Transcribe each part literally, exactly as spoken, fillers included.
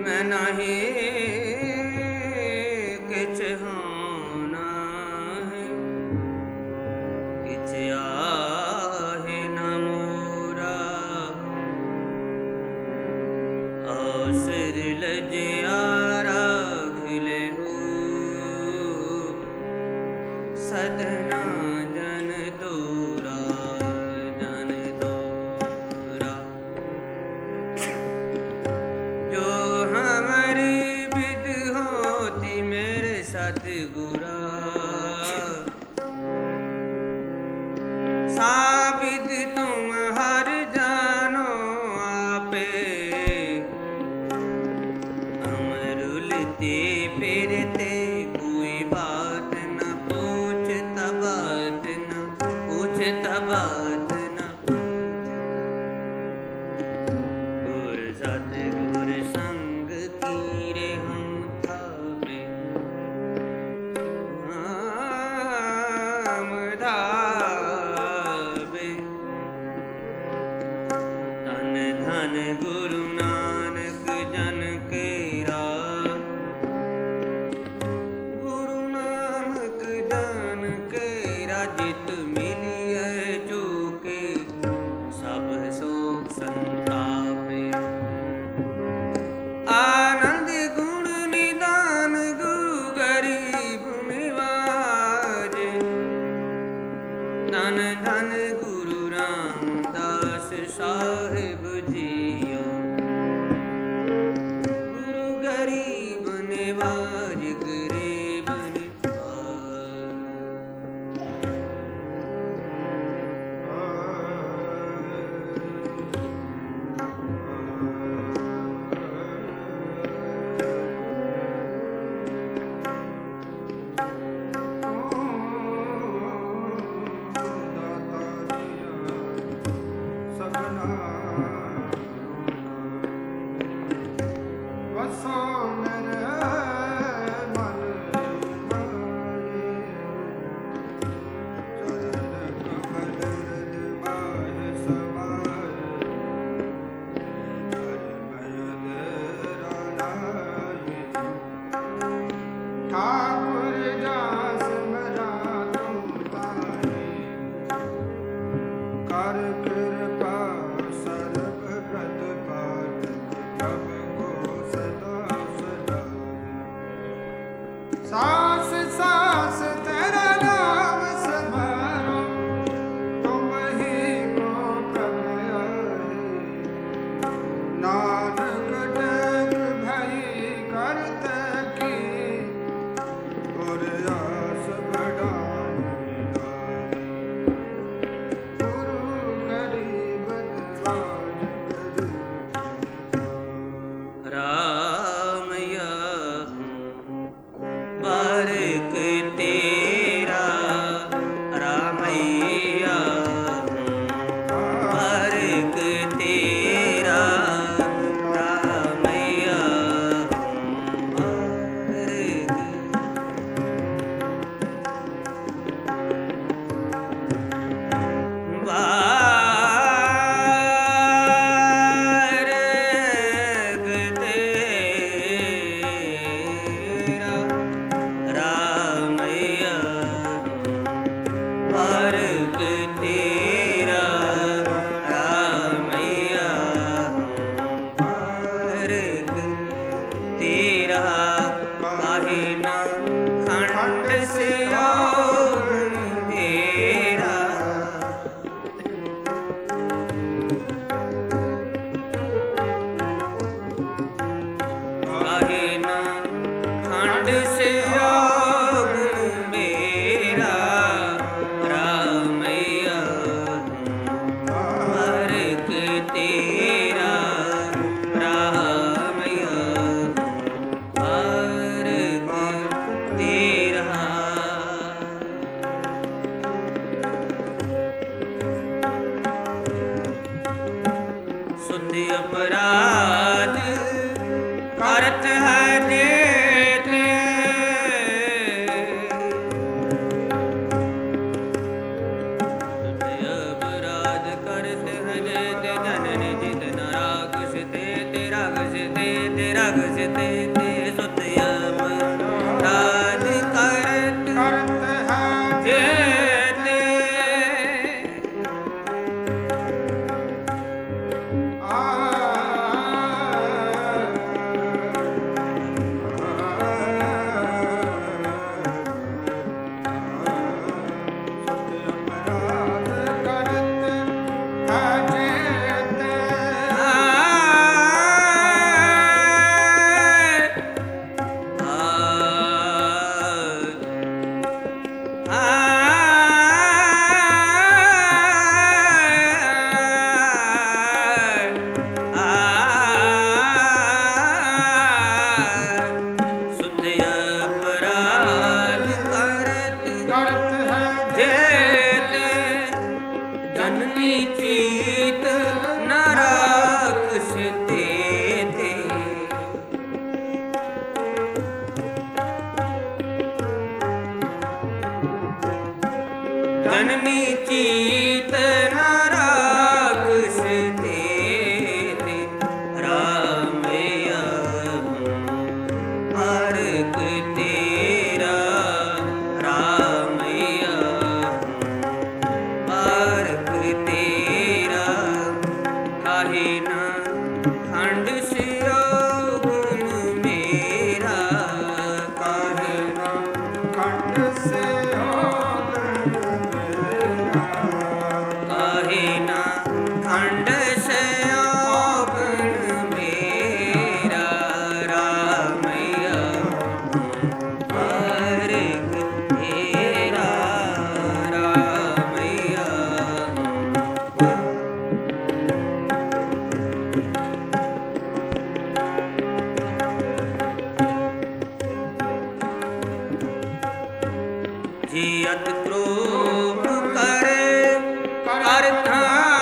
मैं नाही किछ होना है, किछ आहे न मोरा। आसिर लजिया राख लेहू, सदना जन दूरा जन दूरा। जो हमारी विद होती मेरे सतगुरा, साबित तुम हर जानो आपे। अमरुलते फिरते कोई बात न पूछता, बात न पूछता, बात न। गुर सतगुर संग कीरे हम थावे, नाम धावे। धन धन गुरु नानक जन केरा, गुरु नानक जन केरा। जित मिलिए चूके सब शोक संतापे। आनंद गुण निदान गुरु गरीब निवाजे। धन धन गुरु रामदास साहिब जियो, गुरु गरीब निवाज गरीब निवाज। ठाकुर दास मरा तुम तारे, कर कृपा सर्व व्रत पाठ प्रभ को सदा सदा। सास सास तेरा नाम स्मरो, तुम ही को प्रभ आए। नानक टेक भई करते की, गुर आस बढ़ाई दाई। गुरु गरीब निवाज गरीब। रामया बारिक तेरा, रामैया बारिक तेरा, रामैया बारिक। बारिक तेरा, रामैया बारिक तेरा, रामैया बारिक तेरा। काहे ना खंड से और तेरा, काहे ना खंड से और मेरा। रामैया बारिक तेरा, रामैया बारिक तेरा। शुद्ध अपराध करत है जेते, शुद्ध अपराध करत है जेते। धन निज धन राग से ते, तेरा घस ते, तेरा घस ਦੇਤੇ ਸੁਧ ਅਪਰਾਧ ਕਰਤ ਕਰਤ ਹੈ ਜੇਤੇ ਚੀਤ ਨ ਰਾਖਸ ਤੇਤੇ ਜਨਮੀ ਚੀਤ ਨ ਰਾਖਸ ਤੇਤੇ ਰਾਮਿਆ ਹਰਕ ਤੇਰਾ ਰਾਮਿਆ ਹਰਕ ਤੇਰਾ ਕਾਹੇ ਨਾ ਖੰਡ ਸਿਓ ਗੁਣ ਮੇਰਾ ਕਾਹੇ ਨਾ ਖੰਡ ਸਿਓ ਕਾਹੇ ਨਾ ਖੰਡ ਸਿਓ ਗੁਣ ਮੇਰਾ ਰਾਮਿਆ ਹਰਕ ਤੇਰਾ ਰਾਮਿਆ ਜੀ ਅਤ ਕ੍ਰੋਧ ਕਰੇ ਕਰਤਾ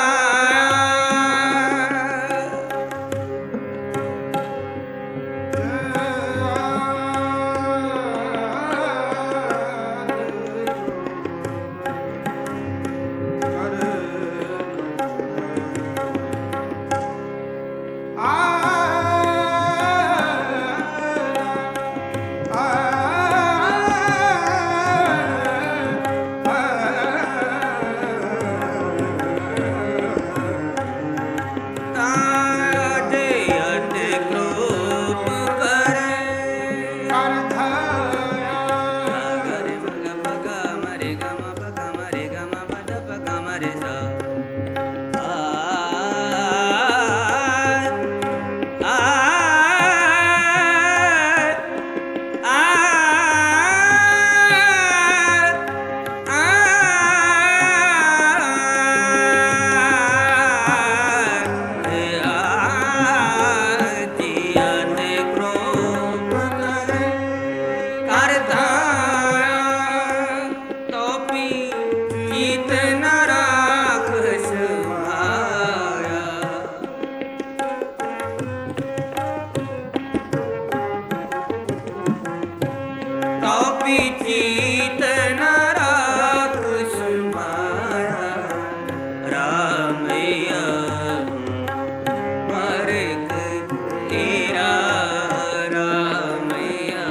ਚੀਤ ਨ ਰਾਖਸ ਮਾਇਆ ਰਾਮਿਆ ਹਰਕ ਤੇਰਾ ਰਾਮਿਆ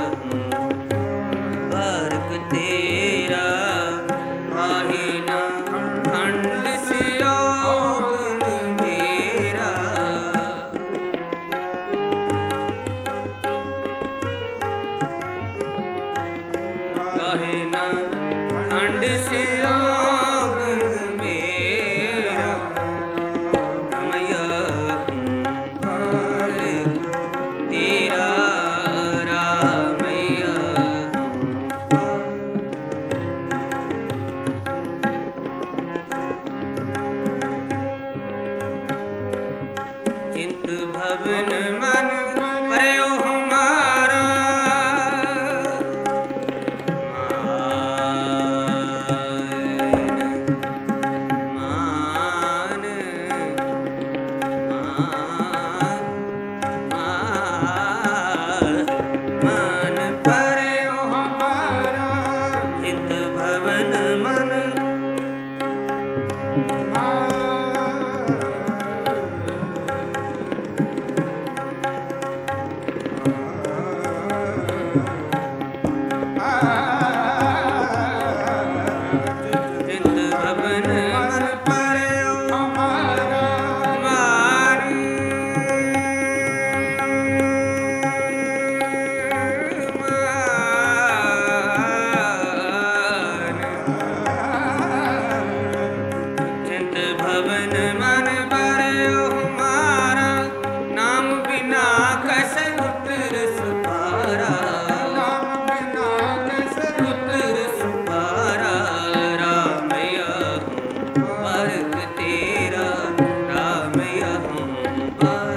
ਹਰਕ ਤੇਰਾ ਕਾਹੇ ਨਾ ਖੰਡ ਸਿਓ ਗੁਣ ਮੇਰਾ ਕਾਹੇ ਨਾ ਖੰਡ ਸਿਓ ਗੁਣ ਮੇਰਾ ਰਾਮਿਆ ਹਰਕ ਤੇਰਾ ਰਾਮਿਆ ਚਿੰਤ ਭਵਨ ਮਨ ਪਰਿਓ ਹਮਾਰਾ ਮਾਨ ਮਾਨ ਪਰਿਓ ਹਮਾਰਾ ਚਿੰਤ ਭਵਨ ਮਨ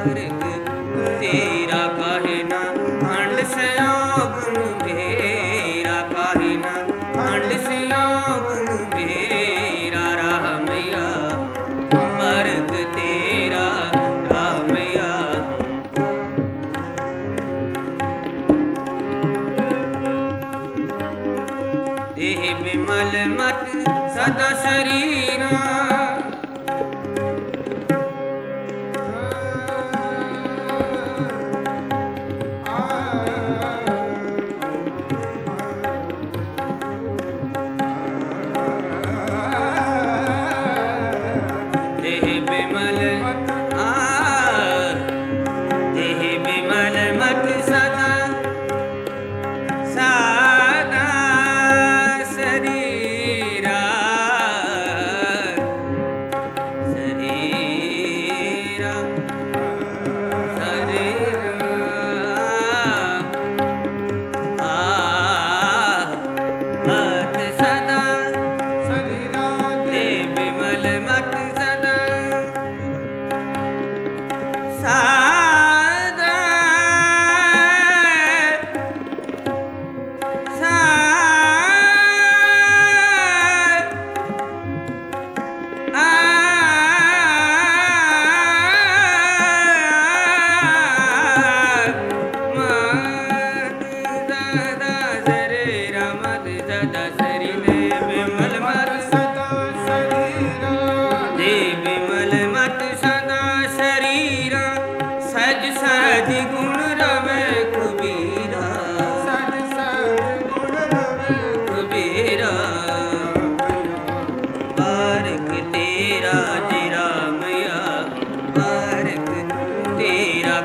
ਮਾਰਗ ਤੇਰਾ ਕਾਹੇ ਨਾ ਖੰਡ ਸਿਆਗਨ ਮੇਰਾ ਕਾਹੇ ਨਾ ਖੰਡ ਸਿਆਗਨ ਮੇਰਾ ਰਾਮਿਆ ਮਾਰਗ ਤੇਰਾ ਰਾਮਿਆ ਇਹ ਬਿਮਲ ਮਤ ਸਦਾ ਸ਼ਰੀਰਾ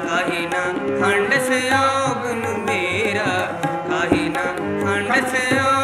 ਖੰਡ ਸਿਆਗਨ ਮੇਰਾ ਕਾਹੇ ਨਾ ਖੰਡ ਸਿਆ